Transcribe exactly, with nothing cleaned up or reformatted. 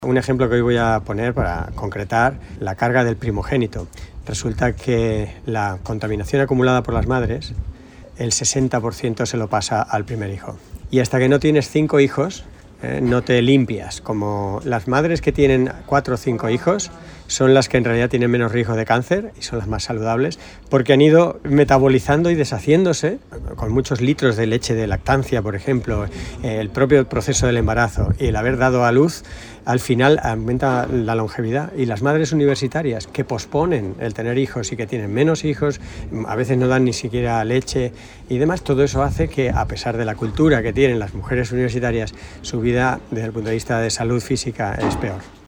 Un ejemplo que hoy voy a poner para concretar la carga del primogénito. Resulta que la contaminación acumulada por las madres, el sesenta por ciento se lo pasa al primer hijo. Y hasta que no tienes cinco hijos, eh, no te limpias. Como las madres que tienen cuatro o cinco hijos son las que en realidad tienen menos riesgo de cáncer y son las más saludables, porque han ido metabolizando y deshaciéndose con muchos litros de leche de lactancia, por ejemplo, eh, el propio proceso del embarazo y el haber dado a luz, al final aumenta la longevidad. Y las madres universitarias que posponen el tener hijos y que tienen menos hijos, a veces no dan ni siquiera leche y demás, todo eso hace que, a pesar de la cultura que tienen las mujeres universitarias, su vida desde el punto de vista de salud física es peor.